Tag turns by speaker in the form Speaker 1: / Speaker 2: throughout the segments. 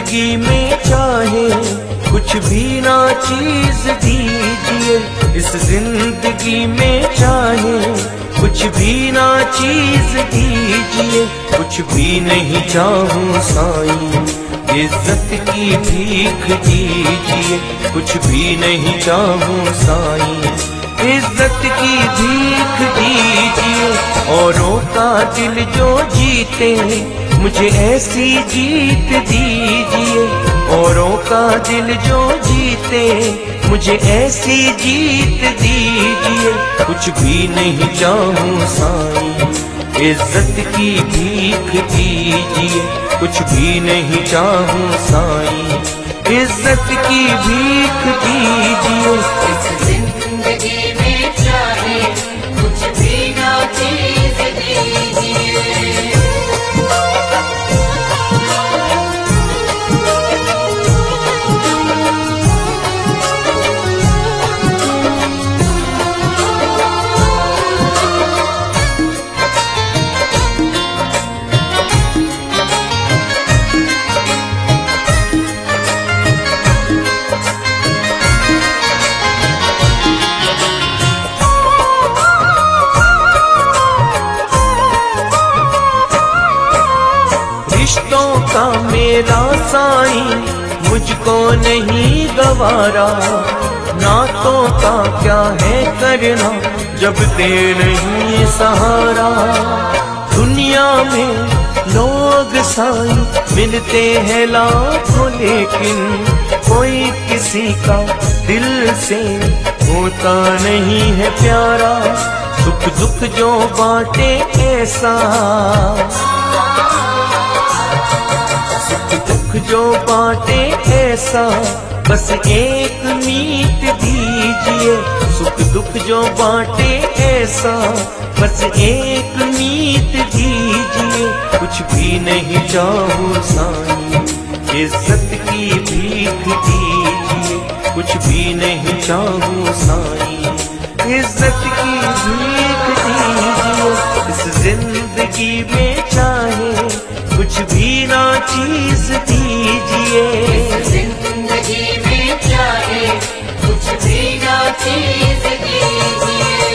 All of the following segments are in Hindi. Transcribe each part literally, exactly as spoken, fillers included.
Speaker 1: जिंदगी में चाहे कुछ भी ना चीज दीजिए, इस जिंदगी में चाहे कुछ भी ना चीज दीजिए। कुछ भी नहीं चाहूं साईं, इज्जत की भीख दीजिए। कुछ भी नहीं चाहूं साईं, इज्जत की भीख दीजिए। औरों का दिल जो जीते मुझे ऐसी जीत दीजिए। औरों का दिल जो जीते मुझे ऐसी जीत दीजिए। कुछ भी नहीं चाहूं साईं, इज्जत की भीख दीजिए। कुछ भी नहीं चाहूं साईं, इज्जत की भीख दीजिए।
Speaker 2: इस जिंदगी में चाहे कुछ भी ना चीज दीजिए।
Speaker 1: रिश्तों का मेरा साईं मुझको नहीं गवारा। नातों का क्या है करना जब दे नहीं सहारा। दुनिया में लोग साईं मिलते हैं लाखों, लेकिन कोई किसी का दिल से होता नहीं है प्यारा। सुख दुख जो बांटे ऐसा, दुख जो बांटे ऐसा, बस एक मीत दीजिए। सुख दुख जो बांटे ऐसा, बस एक मीत दीजिए। कुछ भी नहीं चाहूं साईं, इज्जत की भीख दीजिए। कुछ भी नहीं चाहूं साईं, इज्जत की भीख दीजिए। इस जिंदगी में चाहे कुछ भी ना चीज दीजिए।
Speaker 2: इस जिंदगी में चाहे कुछ भी ना चीज दीजिए।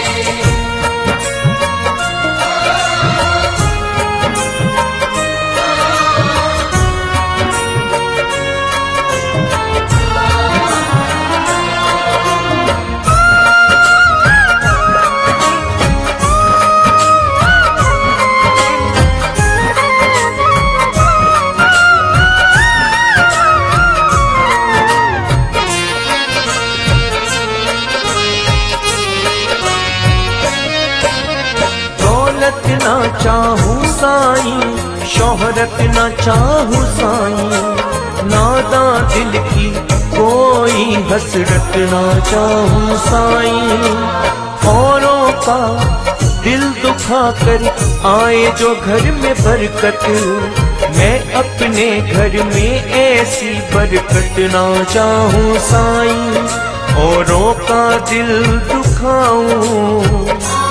Speaker 1: ना चाहूं साईं, शोहरत ना चाहूं साईं, नादा दिल की कोई हसरत ना चाहूं साईं। औरों का दिल दुखा कर आए जो घर में बरकत, मैं अपने घर में ऐसी बरकत ना चाहूं साईं। औरों का दिल दुखाऊं,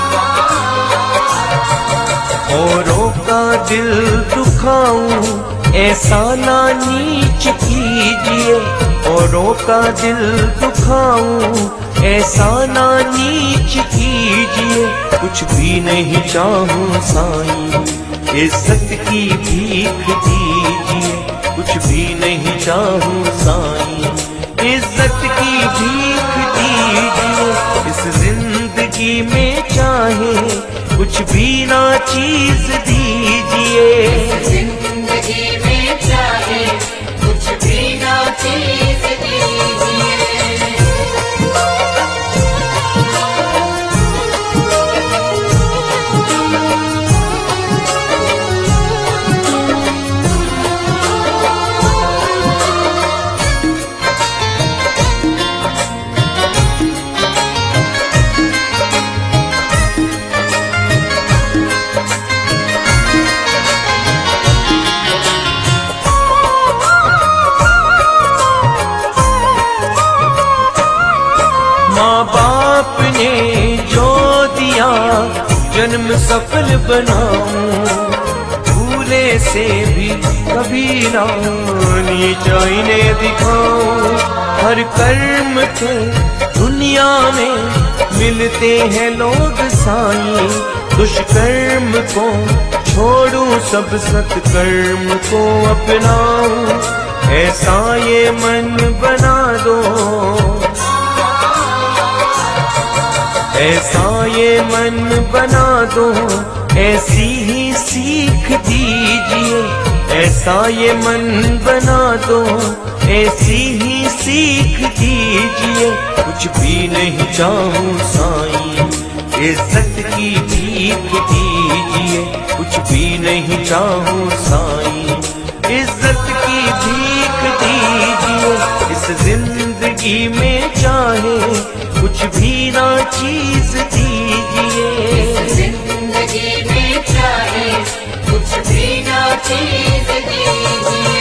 Speaker 1: औरों का दिल दुखाऊं, ऐसा ना नीच कीजिए। औरों का दिल दुखाऊं, ऐसा ना नीच कीजिए। कुछ भी नहीं चाहूं साईं, इज्जत की भीख दीजिए। कुछ भी नहीं चाहूं साईं, इज्जत की भीख दीजिए। इस जिंदगी में चाहे कुछ भी ना चीज दीजिए।
Speaker 2: इस जिंदगी में चाहे कुछ भी ना चीज दीजिए।
Speaker 1: माँ बाप ने जो दिया जन्म सफल बनाऊं, भूले से भी कभी ना नीचा इन्हें दिखाऊं। हर कर्म के दुनिया में मिलते हैं लोग साईं, दुष्कर्म को छोड़ूं सब सत्कर्म को अपनाऊं, ऐसा ये मन बना दो, ऐसा ये मन बना दो, ऐसी ही सीख दीजिए, ऐसा ये मन बना दो, ऐसी ही सीख दीजिए। कुछ भी नहीं चाहूं साईं, इज्जत की भीख दीजिए, कुछ भी नहीं चाहूं साईं, इज्जत की भीख दीजिए। इस जिंदगी में चाहे कुछ भी ना चीज दीजिए,
Speaker 2: जिंदगी में चाहे कुछ भी ना चीज दीजिए।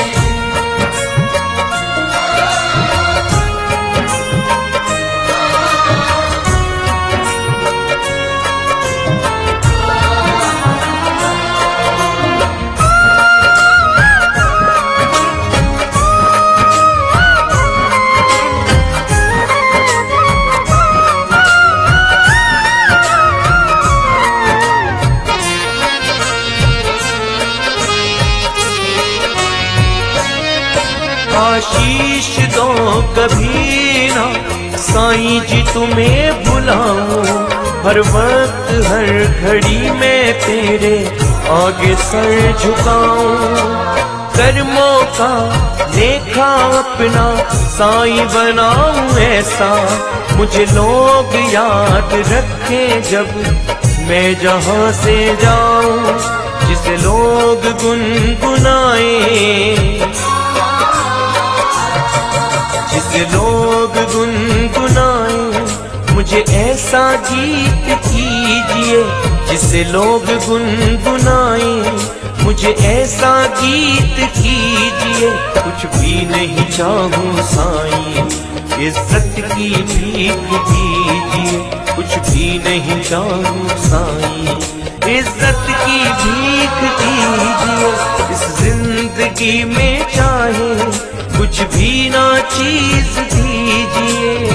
Speaker 1: आशीष दो कभी ना साईं जी तुम्हें भुलाऊं, हर वक्त हर घड़ी में तेरे आगे सर झुकाऊं। कर्मों का लेखा अपना साईं बनाऊं ऐसा, मुझे लोग याद रखें जब मैं जहां से जाऊं, जिसे लोग गुनगुनाए, जिसे लोग गुनगुनाए, मुझे ऐसा गीत कीजिए, जिसे लोग गुनगुनाए, मुझे ऐसा गीत कीजिए। कुछ भी नहीं चाहूं साईं, इज्जत की भीख दीजिए, कुछ भी नहीं चाहूं साईं, इज्जत की भीख दीजिए। इस जिंदगी में चाहे कुछ भी ना चीज दीजिए,